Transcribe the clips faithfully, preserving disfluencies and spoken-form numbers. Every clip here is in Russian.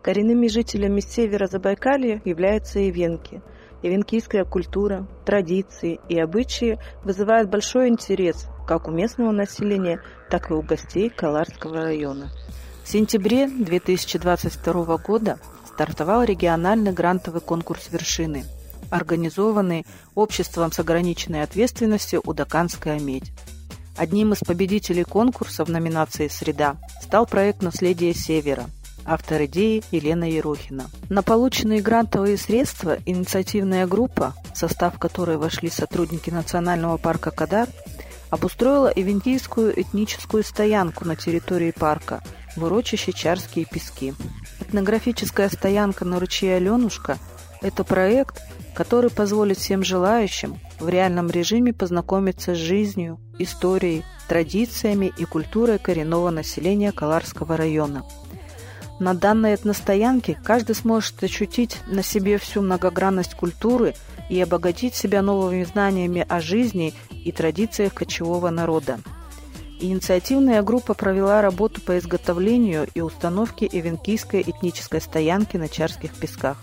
Коренными жителями севера Забайкалья являются эвенки. Эвенкийская культура, традиции и обычаи вызывают большой интерес как у местного населения, так и у гостей Каларского района. В сентябре две тысячи двадцать второго года стартовал региональный грантовый конкурс «Вершины», организованный обществом с ограниченной ответственностью «Удаканская медь». Одним из победителей конкурса в номинации «Среда» стал проект «Наследие Севера», автор идеи Елена Ерохина. На полученные грантовые средства инициативная группа, в состав которой вошли сотрудники Национального парка Кадар, обустроила эвенкийскую этническую стоянку на территории парка в урочище Чарские пески. Этнографическая стоянка на ручье Аленушка – это проект, который позволит всем желающим в реальном режиме познакомиться с жизнью, историей, традициями и культурой коренного населения Каларского района. На данной этностоянке каждый сможет ощутить на себе всю многогранность культуры и обогатить себя новыми знаниями о жизни и традициях кочевого народа. Инициативная группа провела работу по изготовлению и установке эвенкийской этнической стоянки на Чарских песках.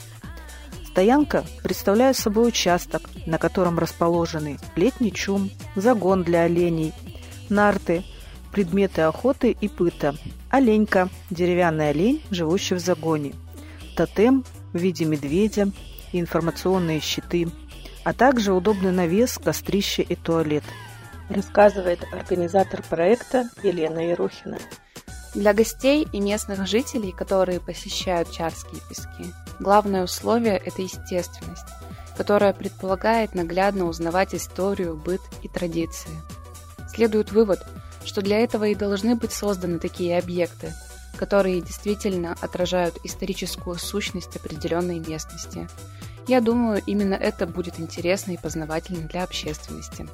Стоянка представляет собой участок, на котором расположены летний чум, загон для оленей, нарты, предметы охоты и пыта, оленька, деревянный олень, живущий в загоне, тотем в виде медведя и информационные щиты, а также удобный навес, кострище и туалет, рассказывает организатор проекта Елена Ерохина. Для гостей и местных жителей, которые посещают Чарские пески, главное условие – это естественность, которая предполагает наглядно узнавать историю, быт и традиции. Следует вывод, что для этого и должны быть созданы такие объекты, которые действительно отражают историческую сущность определенной местности. Я думаю, именно это будет интересно и познавательно для общественности.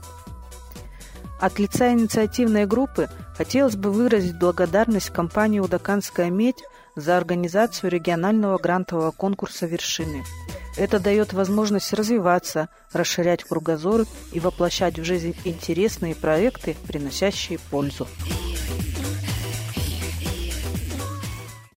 От лица инициативной группы хотелось бы выразить благодарность компании «Удаканская медь» за организацию регионального грантового конкурса «Вершины». Это дает возможность развиваться, расширять кругозор и воплощать в жизнь интересные проекты, приносящие пользу.